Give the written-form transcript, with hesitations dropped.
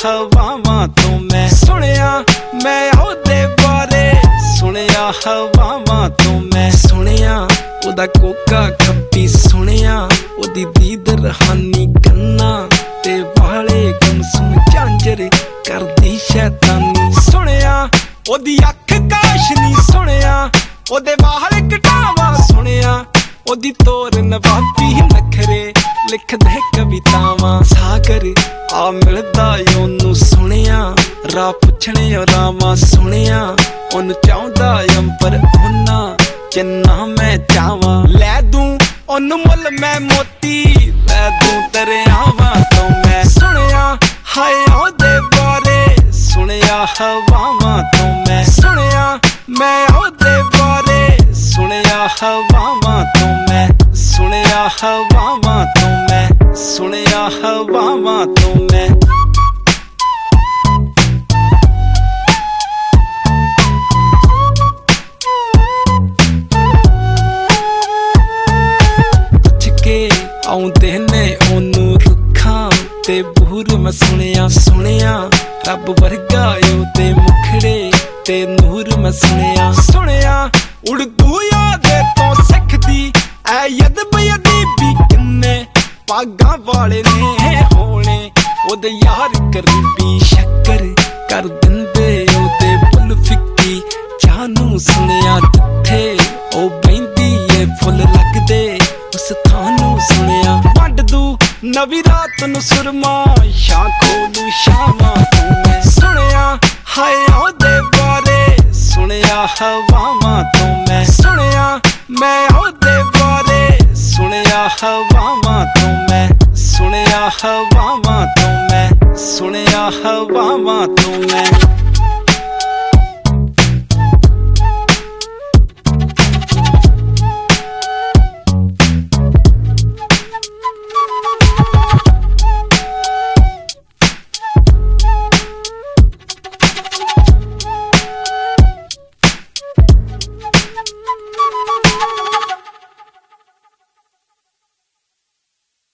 ਹਵਾਵਾਂ ਤੋਂ ਮੈਂ ਸੁਣਿਆ, ਮੈਂ ਉਹਦੇ ਬਾਰੇ ਸੁਣਿਆ ਹਵਾਵਾਂ ਤੋਂ ਮੈਂ ਸੁਣਿਆ। ਉਹਦਾ ਕੋਕਾ ਖੱਪੀ ਸੁਣਿਆ, ਉਹਦੀ ਦੀਦ ਰਹਾਨੀ ਕੰਨਾਂ ਤੇ ਵਾਲੇ ਗੁੰਮਸੁਮ ਝਾਂਜਰ ਕਰਦੀ ਸ਼ੈਤਾਨੀ ਸੁਣਿਆ। ਉਹਦੀ ਅੱਖ ਕਾਸ਼ਨੀ ਸੁਣਿਆ, ਉਹਦੇ ਵਾਲ ਕਟਾਵਾ ਸੁਣਿਆ। ਉਹਦੀ ਤੋਰ ਨਵਾਬੀ ਨਖਰੇ ਲਿਖਦੇ ਕਵਿਤਾਵਾਂ ਸਾਗਰ ਆ ਮਿਲਦਾ ਉਹਨੂੰ ਸੁਣਿਆ। ਰਾਹ ਪੁੱਛਣੇ ਰਾਵਾਂ ਸੁਣਿਆ, ਉਹਨੂੰ ਚਾਹੁੰਦਾ ਅੰਬਰ ਉਹਨਾਂ ਜਿੰਨਾ ਮੈਂ ਚਾਵਾਂ। ਲੈ ਦੂੰ ਉਹਨੂੰ ਮੁੱਲ ਮੈਂ ਮੋਤੀ, ਲੈ ਦੂੰ ਦਰਿਆਵਾਂ ਤੋਂ ਮੈਂ ਸੁਣਿਆ। ਹਾਏ ਉਹਦੇ ਬਾਰੇ ਸੁਣਿਆ ਹਵਾਵਾਂ ਤੋਂ ਮੈਂ ਸੁਣਿਆ, ਮੈਂ ਉਹਦੇ ਬਾਰੇ ਸੁਣਿਆ ਹਵਾਵਾਂ ਤੋਂ ਮੈਂ ਸੁਣਿਆ ਹਵਾਵਾਂ ਤੋਂ ਮੈਂ ਸੁਣਿਆ ਹਵਾਵਾਂ ਤੋਂ ਮੈਂ। ਪੁੱਛ ਕੇ ਆਉਂਦੇ ਨੇ ਉਹਨੂੰ ਰੁੱਖਾਂ ਤੇ ਬੂਰ ਮੈਂ ਸੁਣਿਆ ਸੁਣਿਆ। ਰੱਬ ਵਰਗਾ ਉਹਦੇ ਮੁਖੜੇ ਤੇ ਨੂਰ ਮੈਂ ਸੁਣਿਆ ਸੁਣਿਆ। ਉਰਦੂ ਯਾਦੇ ਤੋਂ ਸਿੱਖਦੀ ਐ ਅਦਬ ਅਦੀਬੀ ਕਿੰਨੇ ਪਾਗਾਂ ਵਾਲੇ ਨੇ ਹੋਣੇ ਉਹਦੇ ਯਾਰ ਗਰੀਬੀ ਸ਼ੱਕਰ ਕਰ ਦਿੰਦੇ ਉਹਦੇ ਫੁੱਲ ਫਿੱਕੀ ਚਾਹ ਨੂੰ ਸੁਣਿਆ। ਜਿੱਥੇ ਉਹ ਬਹਿੰਦੀ ਏ ਫੁੱਲ ਲੱਗਦੇ ਉਸ ਥਾਂ ਨੂੰ ਸੁਣਿਆ। ਵੰਡ ਦੂ ਨਵੀਂ ਰਾਤ ਨੂੰ ਸੁਰਮਾ ਸ਼ਾਂ ਖੋਲੂ ਸ਼ਾਮਾਂ ਤੋਂ ਮੈਂ ਸੁਣਿਆ। ਹਾਏ ਉਹਦੇ ਬਾਰੇ ਸੁਣਿਆ ਹਵਾਵਾਂ ਤੋਂ ਮੈਂ ਸੁਣਿਆ, ਮੈਂ ਉਹਦੇ ਬਾਰੇ ਸੁਣਿਆ ਹਵਾਵਾਂ ਤੋਂ ਮੈਂ ਸੁਣਿਆ ਹਵਾਵਾਂ ਤੋਂ ਮੈਂ ਸੁਣਿਆ ਹਵਾਵਾਂ ਤੋਂ ਮੈਂ।